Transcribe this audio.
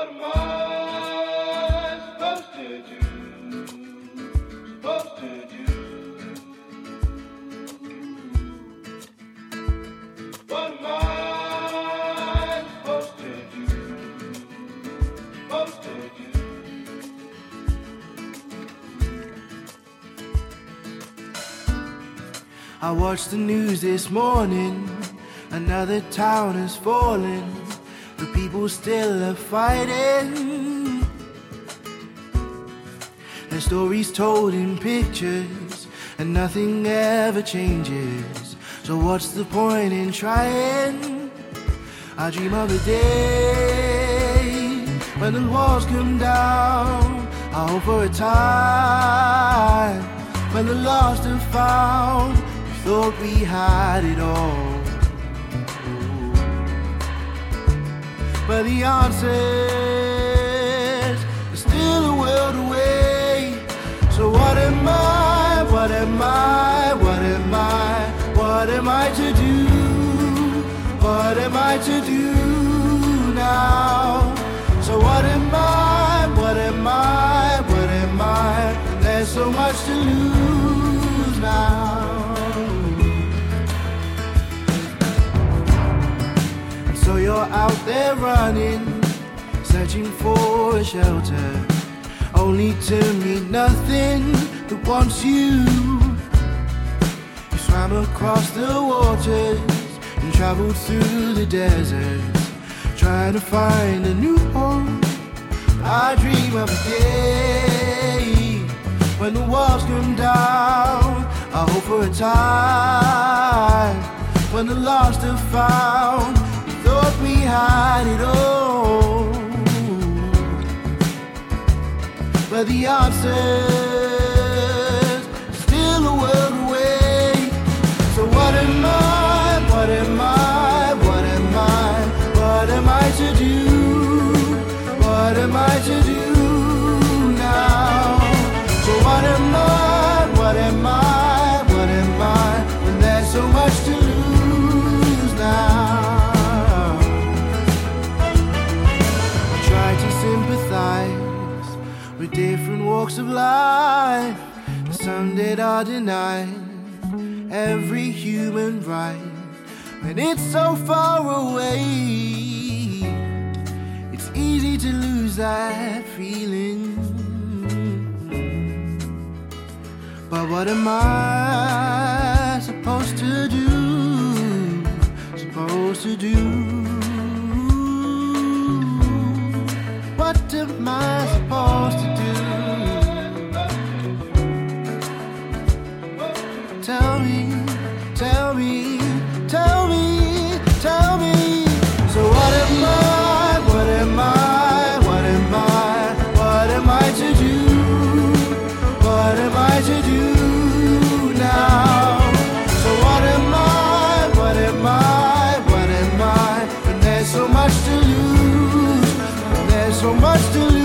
am I supposed to do? Supposed to do? What am I supposed to do? Supposed to do? I watched the news this morning. Another town has fallen. The people still are fighting. Their stories told in pictures, and nothing ever changes. So what's the point in trying? I dream of a day when the walls come down. I hope for a time when the lost are found. We thought we had it all, but the answers are still a world away. So what am I, what am I, what am I, what am I to do? What am I to do now? So what am I, what am I, what am I? There's so much to lose now. So you're out there running, searching for a shelter, only to meet nothing that wants you. You swam across the waters and traveled through the deserts, trying to find a new home. I dream of a day when the walls come down. I hope for a time when the lost are found. Thought we had it all, but the answer's still a world away. So what am I, what am I, what am I, what am I to do? What am I to do now? So what am I, what am I, what am I, when there's so much to lose now? With different walks of life, some that are denied every human right. When it's so far away, it's easy to lose that feeling. But what am I supposed to do? Supposed to do? What am I supposed to do? Tell me, tell me, tell me, tell me. So what am I, what am I, what am I, what am I to do? What am I to do now? So what am I, what am I, what am I, when there's so much to lose? There's so much to lose.